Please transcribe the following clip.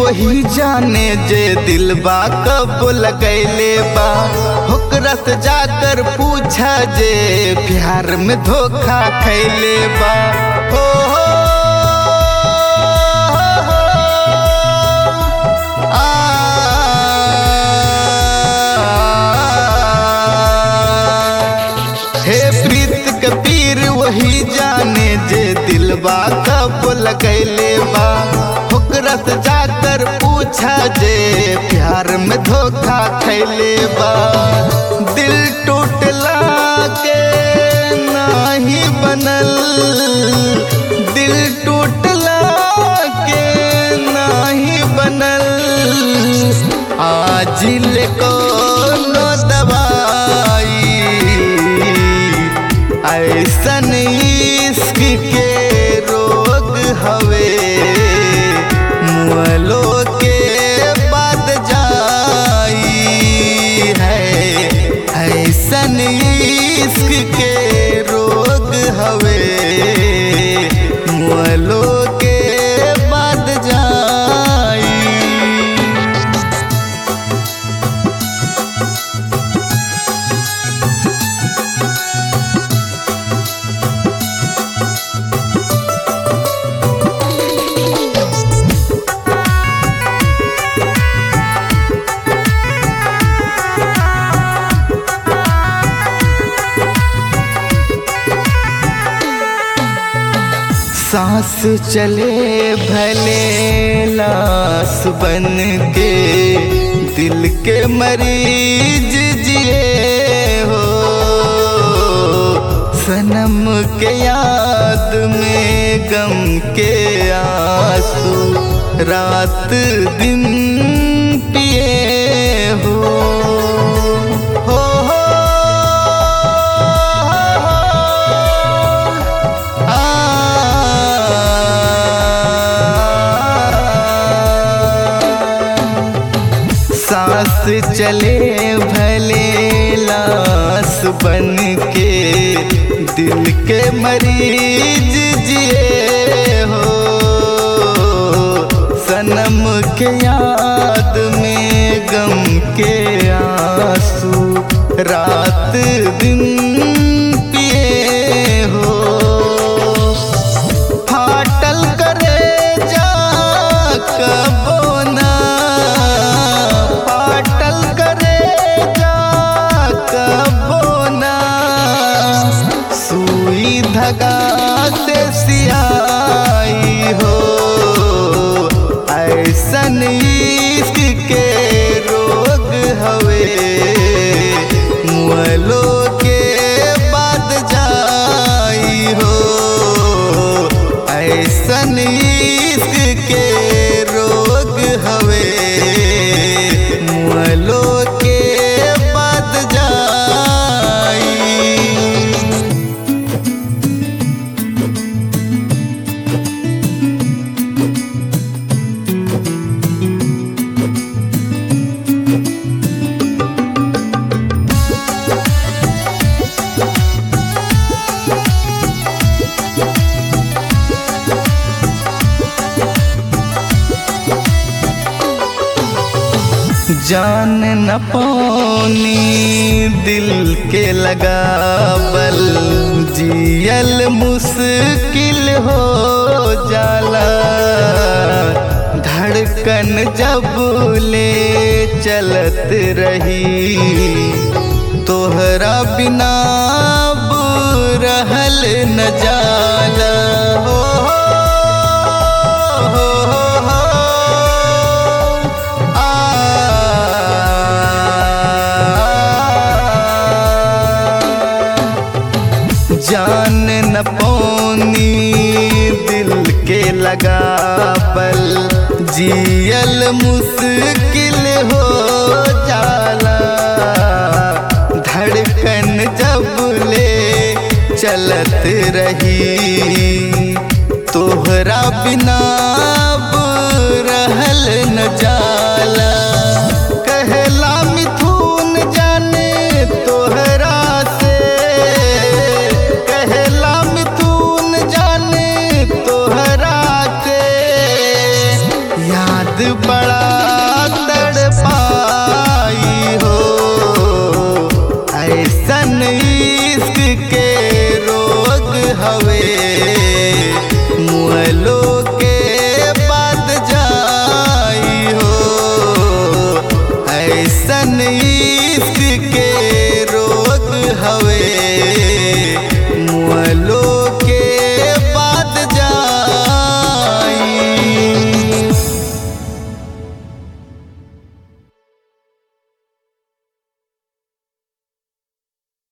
वही जाने जे दिलबा कब लगैले बा। ओकरा से जाकर पूछा जे प्यार में धोखा खैले बा। हो हे प्रीत के पीर वही जाने जे दिलबा कब लगैले बा। ओकरा से जाकर पूछा जे प्यार में धोखा खैले बा। दिल टूटला के नाही बनल, दिल टूटला के नाही बनल। आज ले कोनो दवाई ऐसन इश्क के रोग हवे, मुअलो के बाद जाई है। ऐसन इश्क के रोग हवे, मुअलो के बाद जाई। सांस चले भले लाश बन के, दिल के मरीज जिए हो। सनम के याद में गम के आंसू रात दिन पिए हो। सांस चले भले लाश बन के, दिल के मरीज जिए हो। सनम के याद में गम के आंसू रात दिन पिए हो। फाटल करे जा कबो ना, फाटल करे जा कबो ना। सुई धागा से सियाई हो, ऐसन इश्क के रोग हवे, मुअलो के बाद जाई हो। ऐसन इश्क के रोग हवे, मुअलो के बाद जाई। जान न पानी दिल के लगावल, जियल मुश्किल हो जाला। धड़कन जब ले चलत रही, तोहरा बिना अब रहल न जाला। जान न पानी दिल के लगावल, जियल मुश्किल हो जाला। धड़कन जब ले चलत रही, तोहरा बिना अब रहल न जाला। कहला मिथुन जाने तोहरा से, कहला मिथुन जाने तोहरा के, याद बड़ा ऐसन इश्क के